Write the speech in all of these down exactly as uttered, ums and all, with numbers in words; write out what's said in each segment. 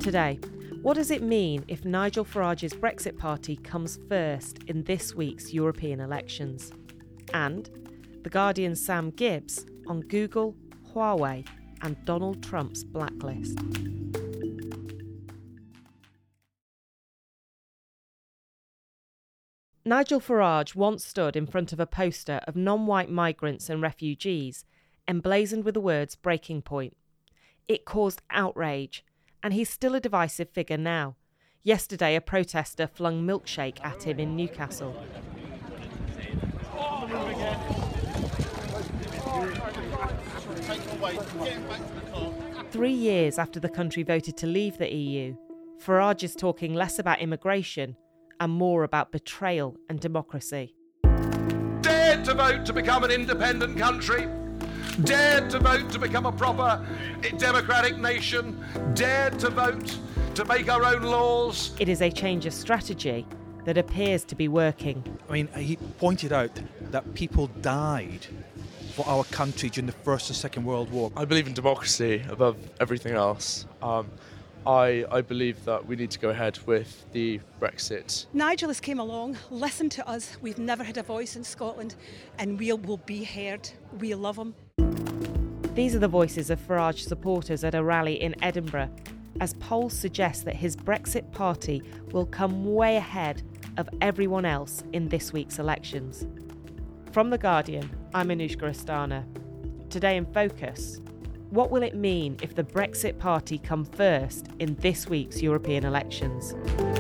Today, what does it mean if Nigel Farage's Brexit Party comes first in this week's European elections? And The Guardian's Sam Gibbs on Google, Huawei and Donald Trump's blacklist. Nigel Farage once stood in front of a poster of non-white migrants and refugees, emblazoned with the words breaking point. It caused outrage, and he's still a divisive figure now. Yesterday, a protester flung milkshake at him in Newcastle. Three years after the country voted to leave the E U, Farage is talking less about immigration and more about betrayal and democracy. Dared to vote to become an independent country, dared to vote to become a proper democratic nation, dared to vote to make our own laws. It is a change of strategy that appears to be working. I mean, he pointed out that people died for our country during the First and Second World War. I believe in democracy above everything else. Um, I, I believe that we need to go ahead with the Brexit. Nigel has came along, listened to us. We've never had a voice in Scotland, and we will be heard. We love him. These are the voices of Farage supporters at a rally in Edinburgh, as polls suggest that his Brexit party will come way ahead of everyone else in this week's elections. From The Guardian, I'm Anushka Astana. Today in Focus, what will it mean if the Brexit party come first in this week's European elections?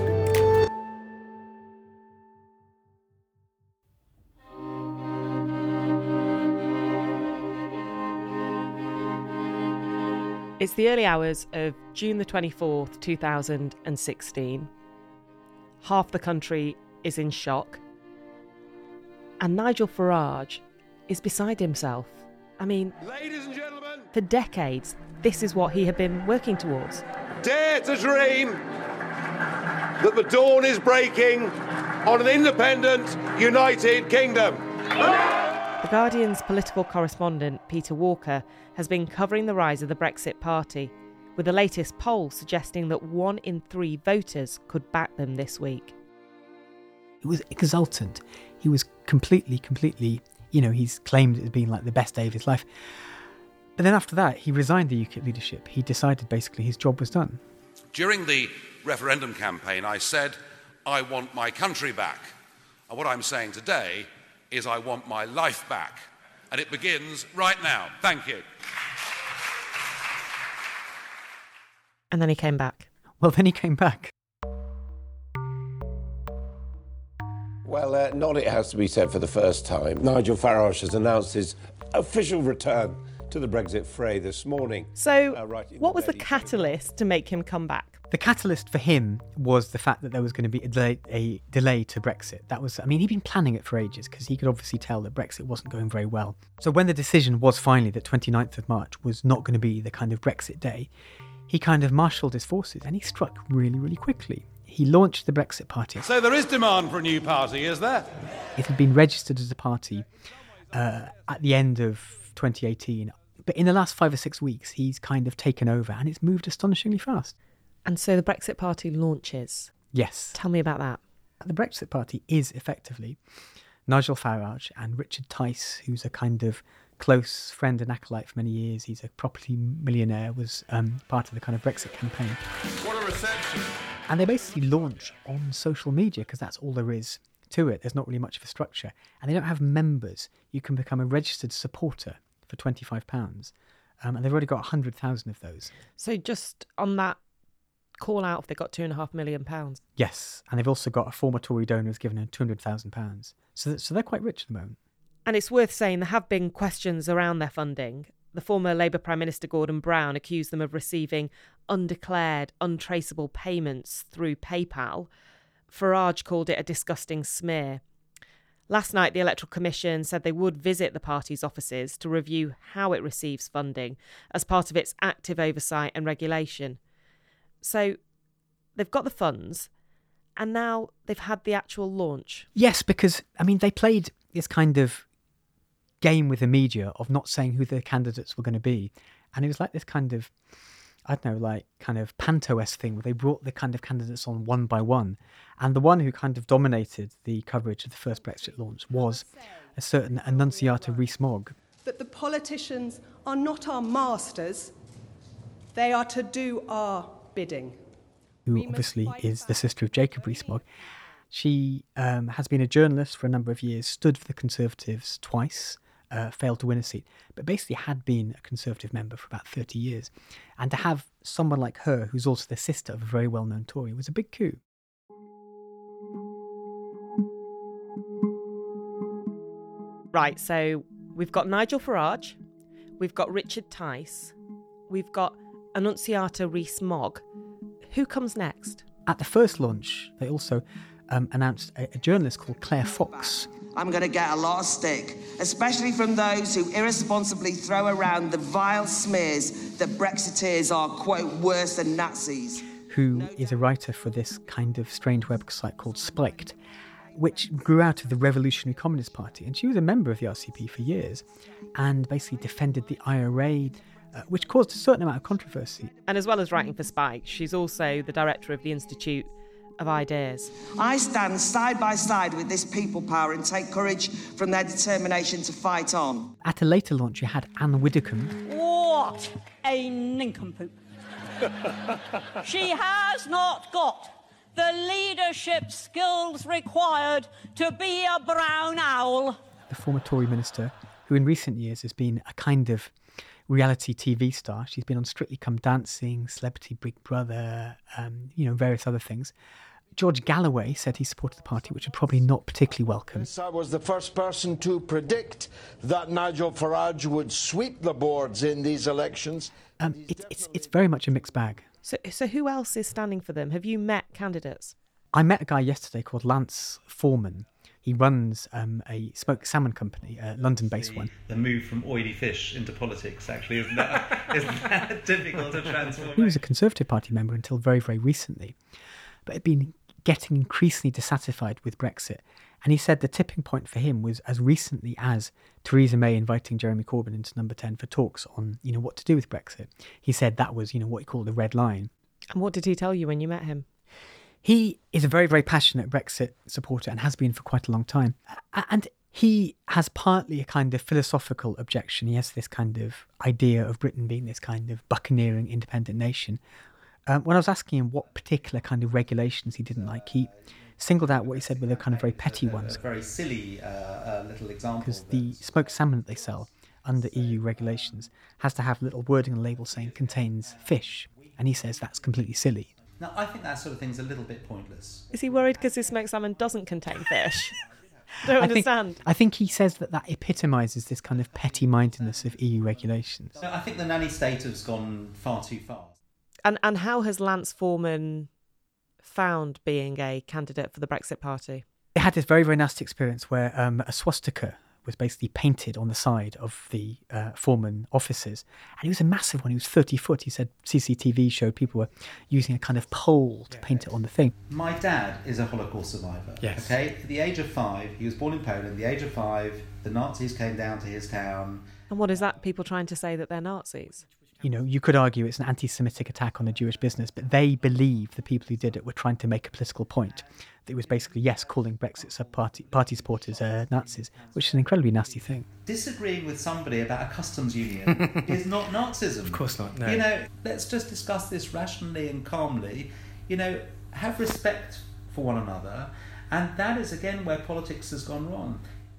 It's the early hours of June the twenty-fourth, two thousand sixteen. Half the country is in shock. And Nigel Farage is beside himself. I mean, Ladies and gentlemen, for decades, this is what he had been working towards. dare to dream that the dawn is breaking on an independent, united kingdom. The Guardian's political correspondent, Peter Walker, has been covering the rise of the Brexit Party, with the latest poll suggesting that one in three voters could back them this week. It was exultant. He was completely, completely, you know, he's claimed it as being like the best day of his life. But then after that, he resigned the UKIP leadership. He decided basically his job was done. During the referendum campaign, I said, I want my country back. And what I'm saying today is I want my life back. And it begins right now. Thank you. And then he came back. Well, then he came back. Well, uh, not it has to be said for the first time. Nigel Farage has announced his official return to the Brexit fray this morning. So, uh, right what the was the Daily catalyst to make him come back? The catalyst for him was the fact that there was going to be a delay, a delay to Brexit. That was, I mean, he'd been planning it for ages because he could obviously tell that Brexit wasn't going very well. So when the decision was finally that twenty-ninth of March was not going to be the kind of Brexit day, he kind of marshalled his forces and he struck really, really quickly. He launched the Brexit Party. So there is demand for a new party, is there? It had been registered as a party uh, at the end of twenty eighteen. But in the last five or six weeks, he's kind of taken over and it's moved astonishingly fast. And so the Brexit Party launches. Yes. Tell me about that. The Brexit Party is effectively Nigel Farage and Richard Tice, who's a kind of close friend and acolyte for many years. He's a property millionaire, was um, part of the kind of Brexit campaign. What a reception. And they basically launch on social media because that's all there is to it. There's not really much of a structure. And they don't have members. You can become a registered supporter for twenty-five pounds. Um, and they've already got one hundred thousand of those. So just on that call out, they've got two and a half million pounds. Yes. And they've also got a former Tory donor who's given them two hundred thousand pounds. So, that, so they're quite rich at the moment. And it's worth saying there have been questions around their funding. The former Labour Prime Minister Gordon Brown accused them of receiving undeclared, untraceable payments through PayPal. Farage called it a disgusting smear. Last night, the Electoral Commission said they would visit the party's offices to review how it receives funding as part of its active oversight and regulation. So they've got the funds and now they've had the actual launch. Yes, because, I mean, they played this kind of game with the media of not saying who the candidates were going to be. And it was like this kind of I don't know, like kind of Panto-esque thing where they brought the kind of candidates on one by one. And the one who kind of dominated the coverage of the first Brexit launch was a certain Annunziata Rees-Mogg. That the politicians are not our masters, they are to do our bidding. Who obviously is the sister of Jacob Rees-Mogg. She um, has been a journalist for a number of years, stood for the Conservatives twice, uh, failed to win a seat, but basically had been a Conservative member for about thirty years. And to have someone like her, who's also the sister of a very well-known Tory, was a big coup. Right, so we've got Nigel Farage, we've got Richard Tice, we've got Annunziata Rees-Mogg. Who comes next? At the first launch, they also um, announced a, a journalist called Claire Fox. I'm going to get a lot of stick, especially from those who irresponsibly throw around the vile smears that Brexiteers are, quote, worse than Nazis. Who is a writer for this kind of strange website called Spiked, which grew out of the Revolutionary Communist Party. And she was a member of the R C P for years and basically defended the I R A, Uh, which caused a certain amount of controversy. And as well as writing for Spike, she's also the director of the Institute of Ideas. I stand side by side with this people power and take courage from their determination to fight on. At a later launch, you had Anne Widdecombe. What a nincompoop. She has not got the leadership skills required to be a brown owl. The former Tory minister, who in recent years has been a kind of reality T V star. She's been on Strictly Come Dancing, Celebrity Big Brother, um, you know, various other things. George Galloway said he supported the party, which are probably not particularly welcome. I was the first person to predict that Nigel Farage would sweep the boards in these elections. Um, it, it's it's very much a mixed bag. So, so who else is standing for them? Have you met candidates? I met a guy yesterday called Lance Foreman. He runs um, a smoked salmon company, a London-based one. The move from oily fish into politics, actually, isn't that, isn't that difficult to transform? He was a Conservative Party member until very, very recently, but had been getting increasingly dissatisfied with Brexit. And he said the tipping point for him was as recently as Theresa May inviting Jeremy Corbyn into Number ten for talks on, you know, what to do with Brexit. He said that was, you know, what he called the red line. And what did he tell you when you met him? He is a very, very passionate Brexit supporter and has been for quite a long time. And he has partly a kind of philosophical objection. He has this kind of idea of Britain being this kind of buccaneering independent nation. Um, when I was asking him what particular kind of regulations he didn't like, he singled out what he said were the kind of very petty ones. A very silly uh, uh, little example. Because the smoked salmon that they sell under E U regulations has to have a little wording on the label saying contains fish. And he says that's completely silly. Now, I think that sort of thing's a little bit pointless. Is he worried because his smoked salmon doesn't contain fish? Don't I understand. Think, I think he says that that epitomises this kind of petty-mindedness of E U regulations. No, I think the nanny state has gone far too far. And and how has Lance Foreman found being a candidate for the Brexit Party? They had this very, very nasty experience where um, a swastika was basically painted on the side of the uh, Foreman offices. And it was a massive one. It was thirty foot. He said C C T V showed people were using a kind of pole to paint it on the thing. My dad is a Holocaust survivor. Yes. Okay? At the age of five, he was born in Poland. At the age of five, the Nazis came down to his town. And what is that? People trying to say that they're Nazis? You know, you could argue it's an anti-Semitic attack on a Jewish business, but they believe the people who did it were trying to make a political point. It was basically, yes, calling Brexit sub-party party supporters uh, Nazis, which is an incredibly nasty thing. Disagreeing with somebody about a customs union is not Nazism. Of course not, no. You know, let's just discuss this rationally and calmly. You know, have respect for one another. And that is, again, where politics has gone wrong.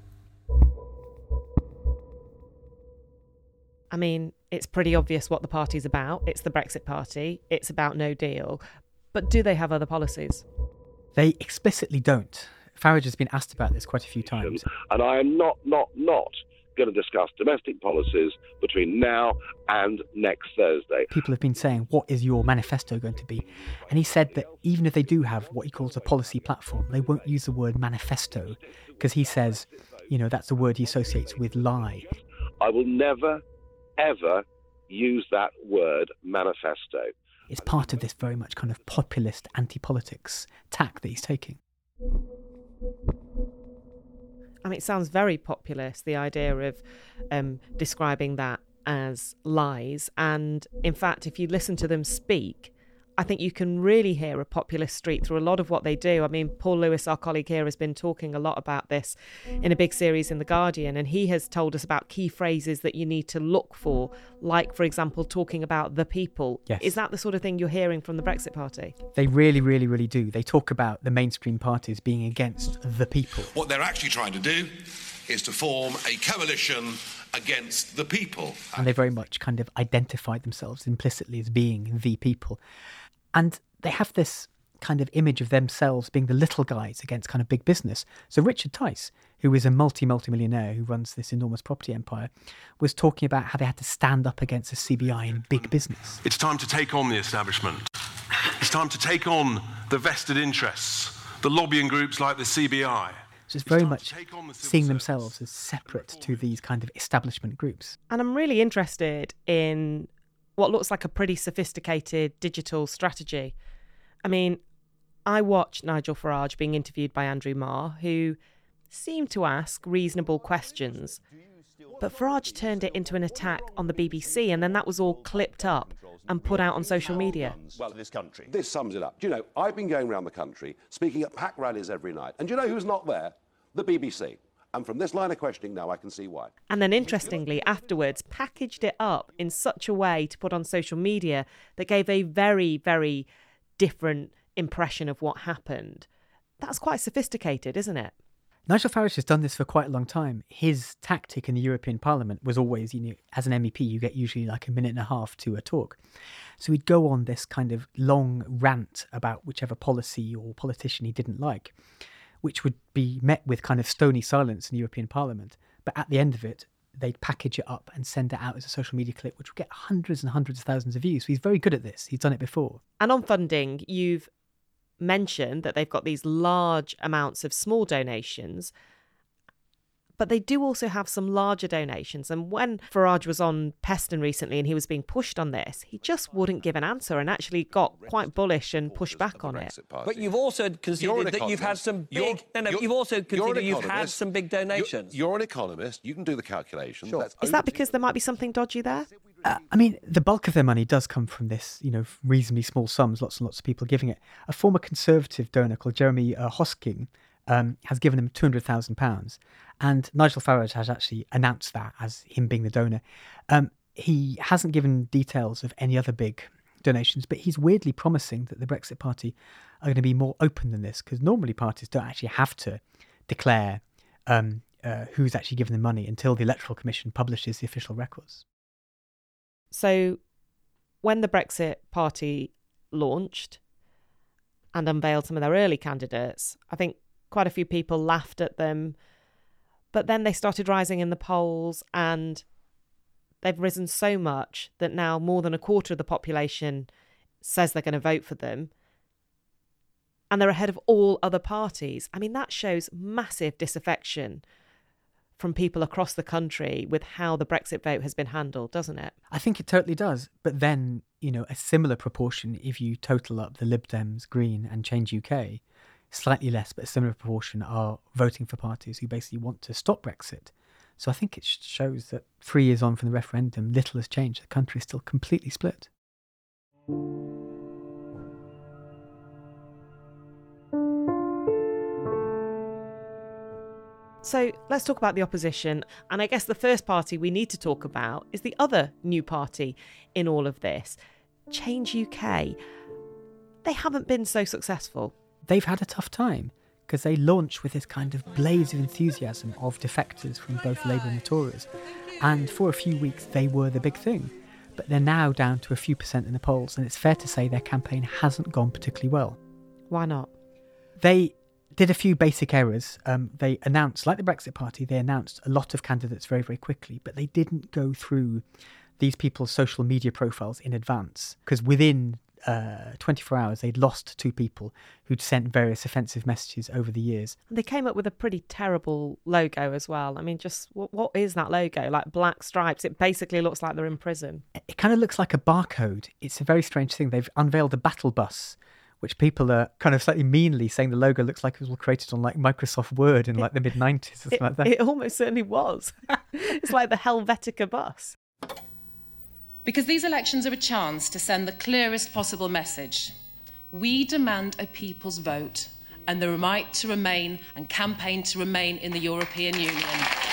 I mean, it's pretty obvious what the party's about. It's the Brexit Party. It's about no deal. But do they have other policies? They explicitly don't. Farage has been asked about this quite a few times. And I am not, not, not going to discuss domestic policies between now and next Thursday. People have been saying, what is your manifesto going to be? And he said that even if they do have what he calls a policy platform, they won't use the word manifesto, because he says, you know, that's a word he associates with lie. I will never, ever use that word manifesto. It's part of this very much kind of populist anti-politics tack that he's taking. I mean, it sounds very populist, the idea of um, describing that as lies. And in fact, if you listen to them speak, I think you can really hear a populist streak through a lot of what they do. I mean, Paul Lewis, our colleague here, has been talking a lot about this in a big series in The Guardian, and he has told us about key phrases that you need to look for, like, for example, talking about the people. Yes. Is that the sort of thing you're hearing from the Brexit Party? They really, really, really do. They talk about the mainstream parties being against the people. What they're actually trying to do is to form a coalition against the people. And they very much kind of identify themselves implicitly as being the people. And they have this kind of image of themselves being the little guys against kind of big business. So Richard Tice, who is a multi, multi-millionaire who runs this enormous property empire, was talking about how they had to stand up against the C B I in big business. It's time to take on the establishment. It's time to take on the vested interests, the lobbying groups like the C B I. So it's very much seeing themselves as separate to these kind of establishment groups. And I'm really interested in what looks like a pretty sophisticated digital strategy. I mean, I watched Nigel Farage being interviewed by Andrew Marr, who seemed to ask reasonable questions. But Farage turned it into an attack on the B B C, and then that was all clipped up and put out on social media. Well, this country. This sums it up. Do you know, I've been going around the country speaking at pack rallies every night. And do you know who's not there? The B B C. And from this line of questioning now, I can see why. And then interestingly, afterwards, packaged it up in such a way to put on social media that gave a very, very different impression of what happened. That's quite sophisticated, isn't it? Nigel Farage has done this for quite a long time. His tactic in the European Parliament was always, you know, as an M E P, you get usually like a minute and a half to a talk. So he'd go on this kind of long rant about whichever policy or politician he didn't like, which would be met with kind of stony silence in the European Parliament. But at the end of it, they'd package it up and send it out as a social media clip, which would get hundreds and hundreds of thousands of views. So he's very good at this. He's done it before. And on funding, you've mentioned that they've got these large amounts of small donations, but they do also have some larger donations. And when Farage was on Peston recently and he was being pushed on this, he just wouldn't give an answer and actually got quite bullish and pushed back on it. But you've also considered that you've had some big... No, no, you've also considered you've had some big donations. You're, you're an economist. You can do the calculation. Sure. Is that because there might be something dodgy there? Uh, I mean, the bulk of their money does come from this, you know, reasonably small sums, lots and lots of people giving it. A former Conservative donor called Jeremy uh, Hosking um, has given them two hundred thousand pounds. And Nigel Farage has actually announced that as him being the donor. Um, he hasn't given details of any other big donations, but he's weirdly promising that the Brexit Party are going to be more open than this, because normally parties don't actually have to declare um, uh, who's actually given them money until the Electoral Commission publishes the official records. So when the Brexit Party launched and unveiled some of their early candidates, I think quite a few people laughed at them. But then they started rising in the polls, and they've risen so much that now more than a quarter of the population says they're going to vote for them. And they're ahead of all other parties. I mean, that shows massive disaffection from people across the country with how the Brexit vote has been handled, doesn't it? I think it totally does. But then, you know, a similar proportion, if you total up the Lib Dems, Green and Change U K, slightly less, but a similar proportion are voting for parties who basically want to stop Brexit. So I think it shows that three years on from the referendum, little has changed. The country is still completely split. So let's talk about the opposition. And I guess the first party we need to talk about is the other new party in all of this, Change U K. They haven't been so successful. They've had a tough time because they launched with this kind of blaze of enthusiasm of defectors from both Labour and the Tories. And for a few weeks, they were the big thing. But they're now down to a few percent in the polls, and it's fair to say their campaign hasn't gone particularly well. Why not? They did a few basic errors. Um, they announced, like the Brexit Party, they announced a lot of candidates very, very quickly, but they didn't go through these people's social media profiles in advance, because within Uh, twenty-four hours, they'd lost two people who'd sent various offensive messages over the years. And they came up with a pretty terrible logo as well. I mean, just what, what is that logo? Like black stripes. It basically looks like they're in prison. It kind of looks like a barcode. It's a very strange thing. They've unveiled a battle bus, which people are kind of slightly meanly saying the logo looks like it was all created on like Microsoft Word in like the mid nineties or something it, like that. It almost certainly was. It's like the Helvetica bus. Because these elections are a chance to send the clearest possible message. We demand a people's vote and the right to remain and campaign to remain in the European Union.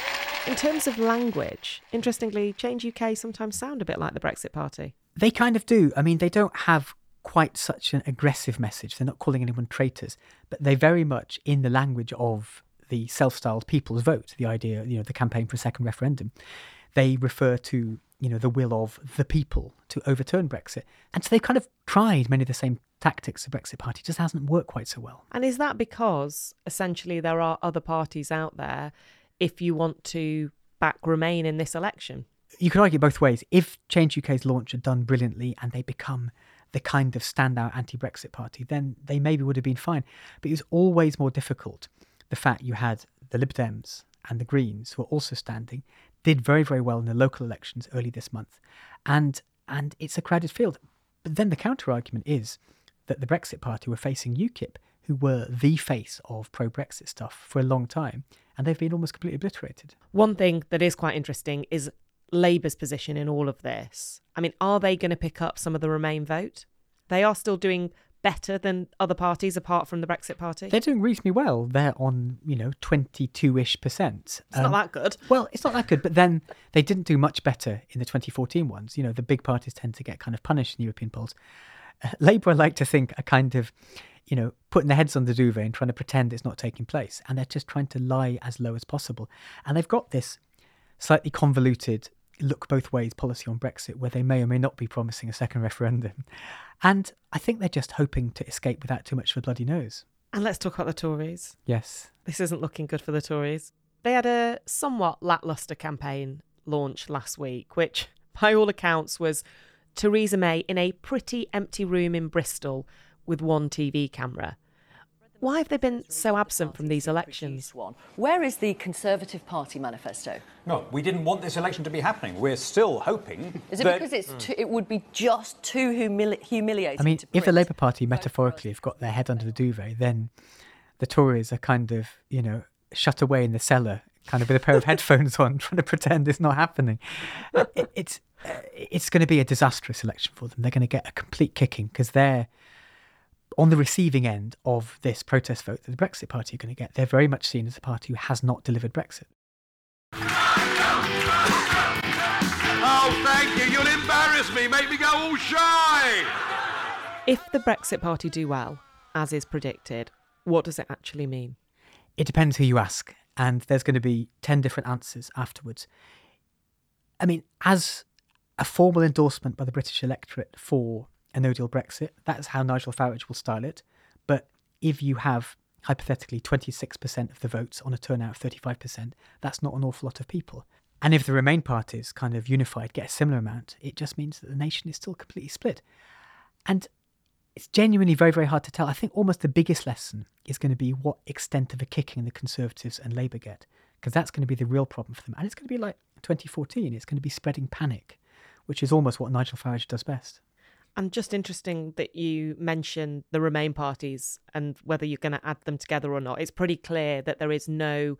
In terms of language, interestingly, Change U K sometimes sound a bit like the Brexit Party. They kind of do. I mean, they don't have quite such an aggressive message. They're not calling anyone traitors, but they very much in the language of the self-styled people's vote, the idea, you know, the campaign for a second referendum. They refer to, you know, the will of the people to overturn Brexit. And so they've kind of tried many of the same tactics the Brexit Party, just hasn't worked quite so well. And is that because essentially there are other parties out there if you want to back Remain in this election? You could argue both ways. If Change U K's launch had done brilliantly and they become the kind of standout anti-Brexit party, then they maybe would have been fine. But it was always more difficult. The fact you had the Lib Dems and the Greens, who are also standing, did very, very well in the local elections early this month. And and it's a crowded field. But then the counter-argument is that the Brexit Party were facing UKIP, who were the face of pro-Brexit stuff for a long time, and they've been almost completely obliterated. One thing that is quite interesting is Labour's position in all of this. I mean, are they going to pick up some of the Remain vote? They are still doing better than other parties apart from the Brexit Party. They're doing reasonably well. They're on, you know, twenty-two-ish percent. It's um, not that good. Well, it's not that good, but then they didn't do much better in the twenty fourteen ones. You know, the big parties tend to get kind of punished in European polls. Uh, Labour, I like to think, are kind of, you know, putting their heads on the duvet and trying to pretend it's not taking place. And they're just trying to lie as low as possible. And they've got this slightly convoluted look both ways policy on Brexit, where they may or may not be promising a second referendum. And I think they're just hoping to escape without too much of a bloody nose. And let's talk about the Tories. Yes. This isn't looking good for the Tories. They had a somewhat lacklustre campaign launch last week, which, by all accounts, was Theresa May in a pretty empty room in Bristol with one T V camera. Why have they been so absent from these elections? Where is the Conservative Party manifesto? No, we didn't want this election to be happening. We're still hoping. Is it that... because it's too, it would be just too humili- humiliating? I mean, to if the Labour Party metaphorically have got their head under the duvet, then the Tories are kind of, you know, shut away in the cellar, kind of with a pair of headphones on, trying to pretend it's not happening. It, it's uh, it's going to be a disastrous election for them. They're going to get a complete kicking because they're on the receiving end of this protest vote that the Brexit Party are going to get. They're very much seen as a party who has not delivered Brexit. Oh, thank you. You'll embarrass me. Make me go all shy. If the Brexit Party do well, as is predicted, what does it actually mean? It depends who you ask. And there's going to be ten different answers afterwards. I mean, as a formal endorsement by the British electorate for a no-deal Brexit, that's how Nigel Farage will style it. But if you have, hypothetically, twenty-six percent of the votes on a turnout of thirty-five percent, that's not an awful lot of people. And if the Remain parties, kind of unified, get a similar amount, it just means that the nation is still completely split. And it's genuinely very, very hard to tell. I think almost the biggest lesson is going to be what extent of a kicking the Conservatives and Labour get, because that's going to be the real problem for them. And it's going to be like twenty fourteen. It's going to be spreading panic, which is almost what Nigel Farage does best. And just interesting that you mention the Remain parties and whether you're going to add them together or not. It's pretty clear that there is no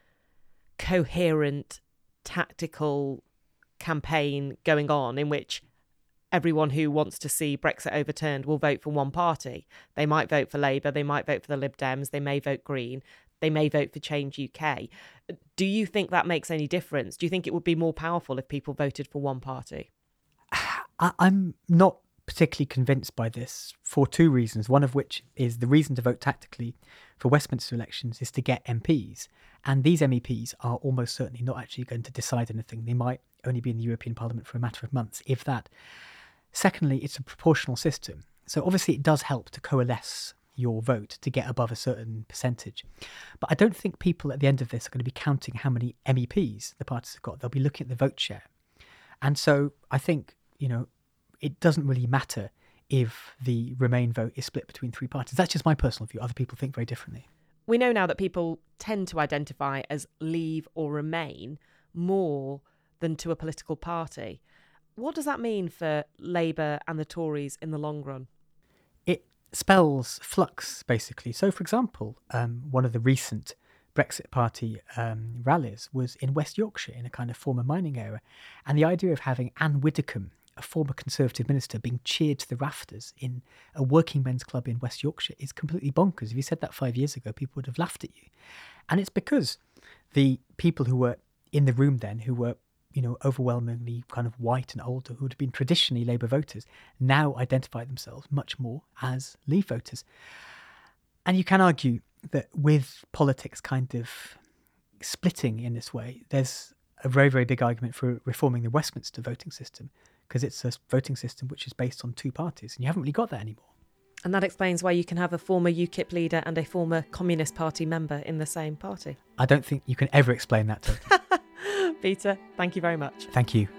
coherent tactical campaign going on in which everyone who wants to see Brexit overturned will vote for one party. They might vote for Labour, they might vote for the Lib Dems, they may vote Green, they may vote for Change U K. Do you think that makes any difference? Do you think it would be more powerful if people voted for one party? I- I'm not particularly convinced by this for two reasons, one of which is the reason to vote tactically for Westminster elections is to get M Ps. And these M E Ps are almost certainly not actually going to decide anything. They might only be in the European Parliament for a matter of months, if that. Secondly, it's a proportional system. So obviously it does help to coalesce your vote to get above a certain percentage. But I don't think people at the end of this are going to be counting how many M E Ps the parties have got. They'll be looking at the vote share. And so I think, you know, it doesn't really matter if the Remain vote is split between three parties. That's just my personal view. Other people think very differently. We know now that people tend to identify as Leave or Remain more than to a political party. What does that mean for Labour and the Tories in the long run? It spells flux, basically. So, for example, um, one of the recent Brexit Party um, rallies was in West Yorkshire, in a kind of former mining area. And the idea of having Anne Widdecombe a former Conservative minister being cheered to the rafters in a working men's club in West Yorkshire is completely bonkers. If you said that five years ago, people would have laughed at you. And it's because the people who were in the room then, who were, you know, overwhelmingly kind of white and older, who would have been traditionally Labour voters, now identify themselves much more as Leave voters. And you can argue that with politics kind of splitting in this way, there's a very, very big argument for reforming the Westminster voting system, because it's a voting system which is based on two parties, and you haven't really got that anymore. And that explains why you can have a former UKIP leader and a former Communist Party member in the same party. I don't think you can ever explain that totally. Peter, thank you very much. Thank you.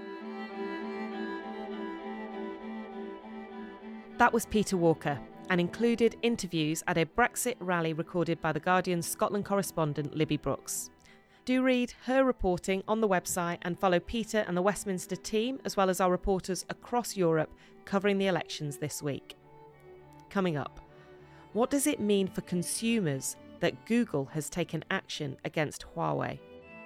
That was Peter Walker, and included interviews at a Brexit rally recorded by The Guardian's Scotland correspondent Libby Brooks. Do read her reporting on the website and follow Peter and the Westminster team, as well as our reporters across Europe covering the elections this week. Coming up, what does it mean for consumers that Google has taken action against Huawei?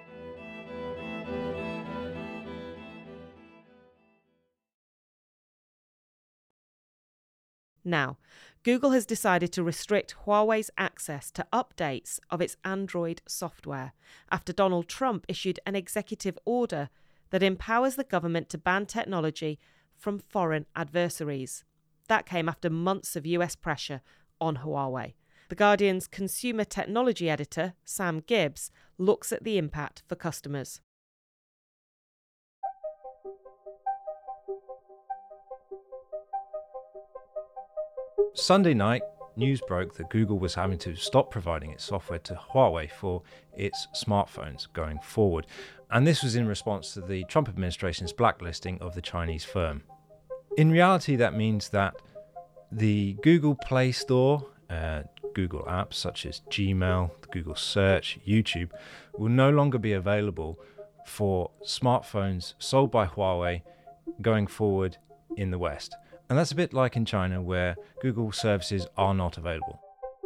Now, Google has decided to restrict Huawei's access to updates of its Android software after Donald Trump issued an executive order that empowers the government to ban technology from foreign adversaries. That came after months of U S pressure on Huawei. The Guardian's consumer technology editor, Sam Gibbs, looks at the impact for customers. Sunday night, news broke that Google was having to stop providing its software to Huawei for its smartphones going forward. And this was in response to the Trump administration's blacklisting of the Chinese firm. In reality, that means that the Google Play Store, uh, Google apps such as Gmail, Google Search, YouTube, will no longer be available for smartphones sold by Huawei going forward in the West. And that's a bit like in China, where Google services are not available.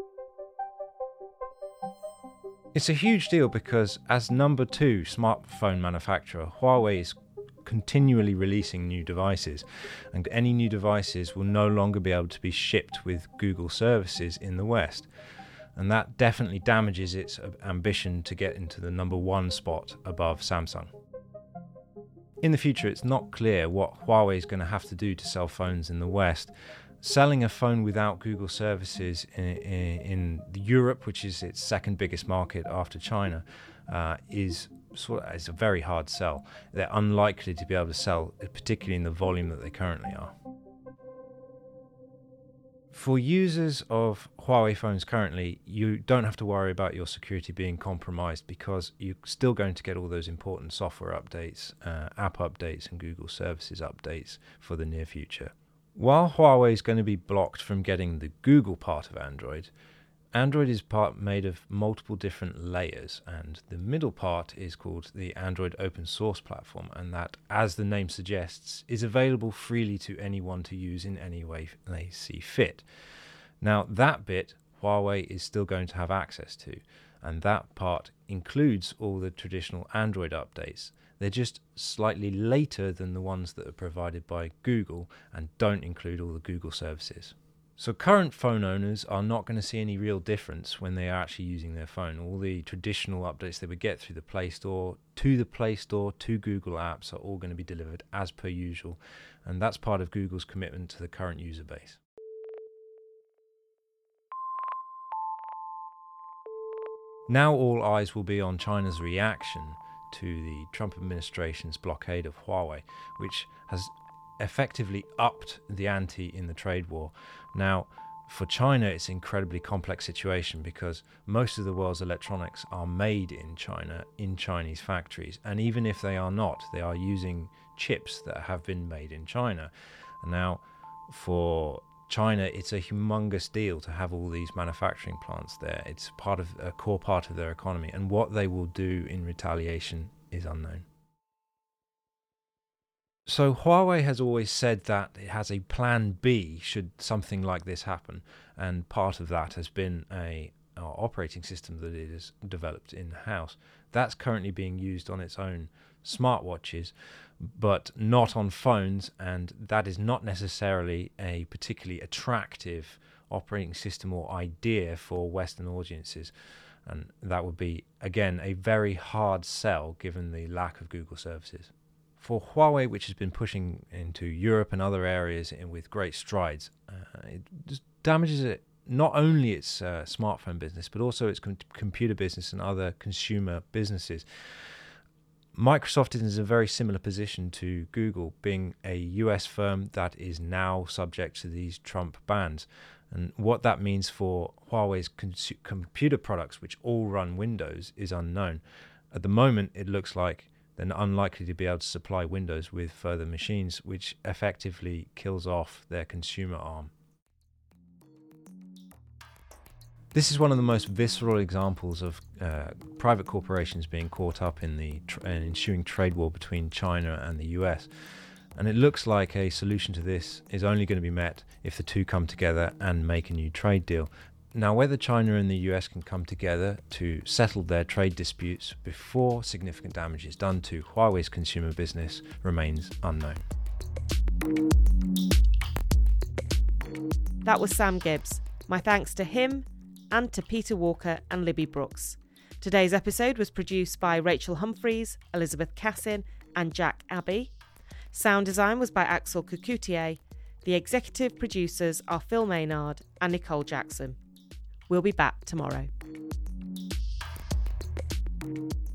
It's a huge deal because as number two smartphone manufacturer, Huawei is continually releasing new devices, and any new devices will no longer be able to be shipped with Google services in the West. And that definitely damages its ambition to get into the number one spot above Samsung. In the future, it's not clear what Huawei is going to have to do to sell phones in the West. Selling a phone without Google services in, in, in Europe, which is its second biggest market after China, uh, is sort of is a very hard sell. They're unlikely to be able to sell, particularly in the volume that they currently are. For users of Huawei phones currently, you don't have to worry about your security being compromised because you're still going to get all those important software updates, uh, app updates and Google services updates for the near future. While Huawei is going to be blocked from getting the Google part of Android, Android is part made of multiple different layers, and the middle part is called the Android Open Source Platform, and that, as the name suggests, is available freely to anyone to use in any way they see fit. Now, that bit Huawei is still going to have access to, and that part includes all the traditional Android updates. They're just slightly later than the ones that are provided by Google and don't include all the Google services. So current phone owners are not going to see any real difference when they are actually using their phone. All the traditional updates they would get through the Play Store, to the Play Store, to Google Apps are all going to be delivered as per usual. And that's part of Google's commitment to the current user base. Now all eyes will be on China's reaction to the Trump administration's blockade of Huawei, which has effectively upped the ante in the trade war. Now, for China, it's an incredibly complex situation because most of the world's electronics are made in China, in Chinese factories, and even if they are not, they are using chips that have been made in China. And now, for China, it's a humongous deal to have all these manufacturing plants there. It's part of a core part of their economy, and what they will do in retaliation is unknown. So Huawei has always said that it has a plan B should something like this happen, and part of that has been a, a operating system that it has developed in-house. That's currently being used on its own smartwatches, but not on phones, and that is not necessarily a particularly attractive operating system or idea for Western audiences. And that would be, again, a very hard sell given the lack of Google services. For Huawei, which has been pushing into Europe and other areas in, with great strides, uh, it just damages it, not only its uh, smartphone business, but also its com- computer business and other consumer businesses. Microsoft is in a very similar position to Google, being a U S firm that is now subject to these Trump bans. And what that means for Huawei's cons- computer products, which all run Windows, is unknown. At the moment, it looks like they're unlikely to be able to supply Windows with further machines, which effectively kills off their consumer arm. This is one of the most visceral examples of uh, private corporations being caught up in the tr- uh, ensuing trade war between China and the U S. And it looks like a solution to this is only going to be met if the two come together and make a new trade deal. Now, whether China and the U S can come together to settle their trade disputes before significant damage is done to Huawei's consumer business remains unknown. That was Sam Gibbs. My thanks to him and to Peter Walker and Libby Brooks. Today's episode was produced by Rachel Humphreys, Elizabeth Cassin and Jack Abbey. Sound design was by Axel Kukoutier. The executive producers are Phil Maynard and Nicole Jackson. We'll be back tomorrow.